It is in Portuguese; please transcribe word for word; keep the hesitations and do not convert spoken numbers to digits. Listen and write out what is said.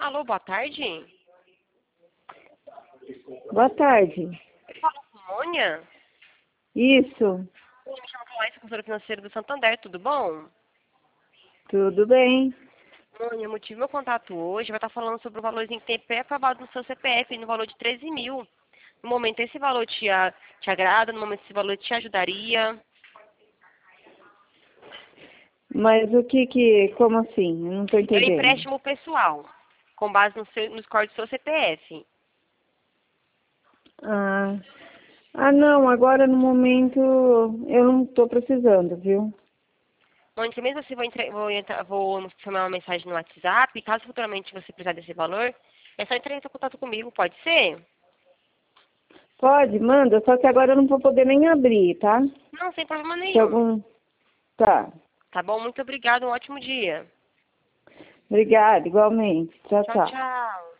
Alô, boa tarde. Boa tarde. Fala com Mônia? Isso, Eu me chamo Laís, consultora financeira do Santander, tudo bom? tudo bem. Mônia, o motivo do meu contato hoje vai estar falando sobre o valorzinho que tem pré-aprovado no seu C P F, no valor de treze mil. No momento, esse valor te, a- te agrada? No momento, esse valor te ajudaria? Mas o que que, como assim? Eu não estou É um entendendo. empréstimo pessoal, com base no, seu, no score do seu C P F. Ah, ah, não, agora no momento eu não estou precisando, viu? Mônica, mesmo assim, vou, entre, vou, entrar, vou chamar uma mensagem no WhatsApp. Caso futuramente você precisar desse valor, é só entrar em contato comigo, pode ser? Pode, manda, só que agora eu não vou poder nem abrir, tá? Não, sem problema Se nenhum. algum... Tá, Tá bom? Muito obrigada, um ótimo dia. obrigada, igualmente. Tchau, Tchau, tchau. tchau.